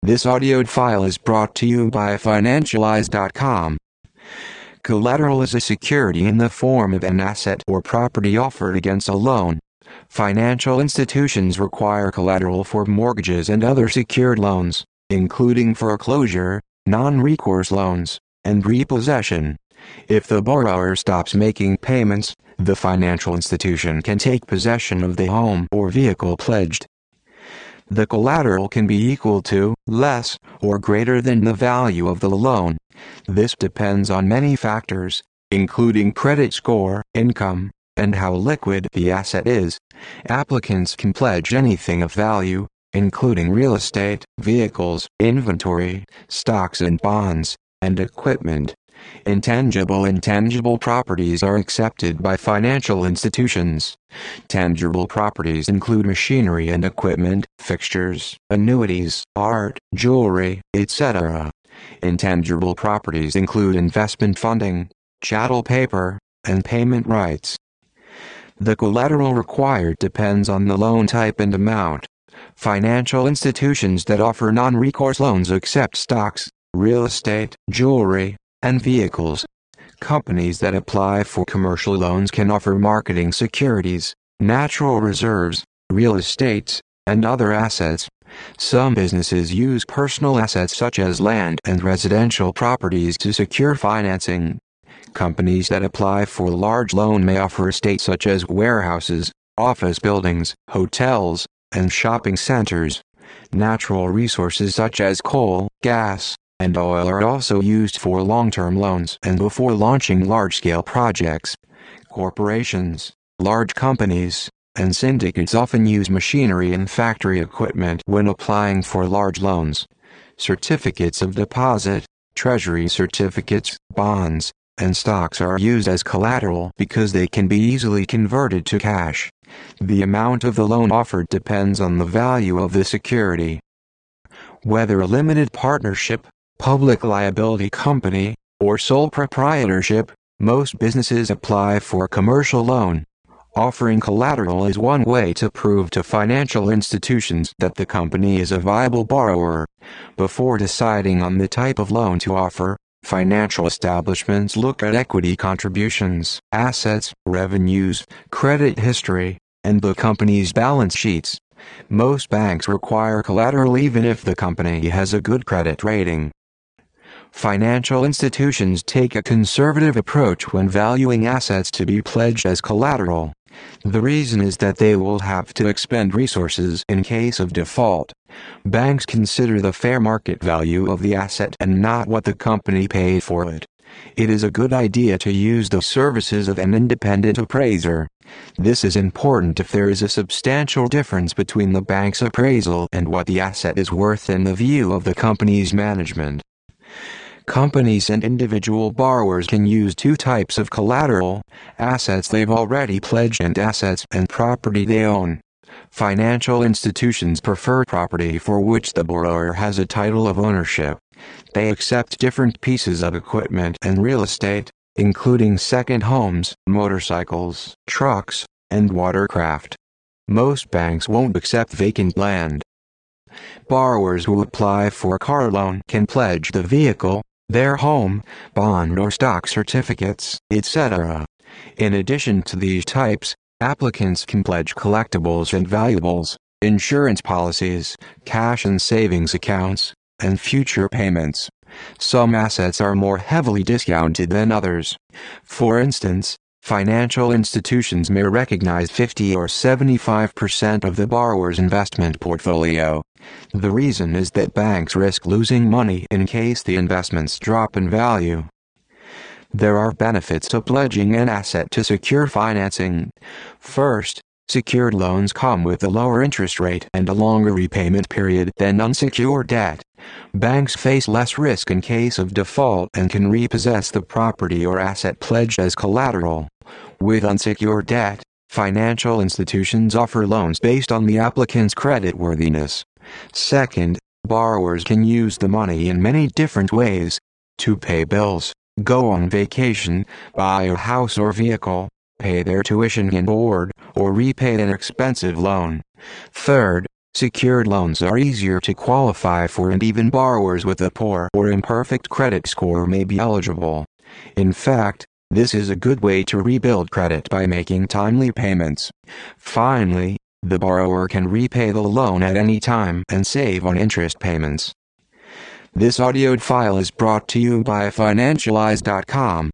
This audio file is brought to you by Financialize.com. Collateral is a security in the form of an asset or property offered against a loan. Financial institutions require collateral for mortgages and other secured loans, including foreclosure, non-recourse loans, and repossession. If the borrower stops making payments, the financial institution can take possession of the home or vehicle pledged. The collateral can be equal to, less, or greater than the value of the loan. This depends on many factors, including credit score, income, and how liquid the asset is. Applicants can pledge anything of value, including real estate, vehicles, inventory, stocks and bonds, and equipment. Intangible properties are accepted by financial institutions. Tangible properties include machinery and equipment, fixtures, annuities, art, jewelry, etc. Intangible properties include investment funding, chattel paper, and payment rights. The collateral required depends on the loan type and amount. Financial institutions that offer non-recourse loans accept stocks, real estate, jewelry, and vehicles. Companies that apply for commercial loans can offer marketing securities, natural reserves, real estate, and other assets. Some businesses use personal assets such as land and residential properties to secure financing. Companies that apply for a large loan may offer estates such as warehouses, office buildings, hotels, and shopping centers. Natural resources such as coal, gas, and oil are also used for long-term loans and before launching large-scale projects. Corporations, large companies, and syndicates often use machinery and factory equipment when applying for large loans. Certificates of deposit, treasury certificates, bonds, and stocks are used as collateral because they can be easily converted to cash. The amount of the loan offered depends on the value of the security. Whether a limited partnership, public liability company, or sole proprietorship, most businesses apply for a commercial loan. Offering collateral is one way to prove to financial institutions that the company is a viable borrower. Before deciding on the type of loan to offer, financial establishments look at equity contributions, assets, revenues, credit history, and the company's balance sheets. Most banks require collateral even if the company has a good credit rating. Financial institutions take a conservative approach when valuing assets to be pledged as collateral. The reason is that they will have to expend resources in case of default. Banks consider the fair market value of the asset and not what the company paid for it. It is a good idea to use the services of an independent appraiser. This is important if there is a substantial difference between the bank's appraisal and what the asset is worth in the view of the company's management. Companies and individual borrowers can use two types of collateral: assets they've already pledged and assets and property they own. Financial institutions prefer property for which the borrower has a title of ownership. They accept different pieces of equipment and real estate, including second homes, motorcycles, trucks, and watercraft. Most banks won't accept vacant land. Borrowers who apply for a car loan can pledge the vehicle, their home, bond or stock certificates, etc. In addition to these types, applicants can pledge collectibles and valuables, insurance policies, cash and savings accounts, and future payments. Some assets are more heavily discounted than others. For instance, financial institutions may recognize 50 or 75% of the borrower's investment portfolio. The reason is that banks risk losing money in case the investments drop in value. There are benefits to pledging an asset to secure financing. First, secured loans come with a lower interest rate and a longer repayment period than unsecured debt. Banks face less risk in case of default and can repossess the property or asset pledged as collateral. With unsecured debt, financial institutions offer loans based on the applicant's creditworthiness. Second, borrowers can use the money in many different ways: to pay bills, go on vacation, buy a house or vehicle, pay their tuition and board, or repay an expensive loan. Third, Secured loans are easier to qualify for, and even borrowers with a poor or imperfect credit score may be eligible. In fact, this is a good way to rebuild credit by making timely payments. Finally, the borrower can repay the loan at any time and save on interest payments. This audio file is brought to you by Financialize.com.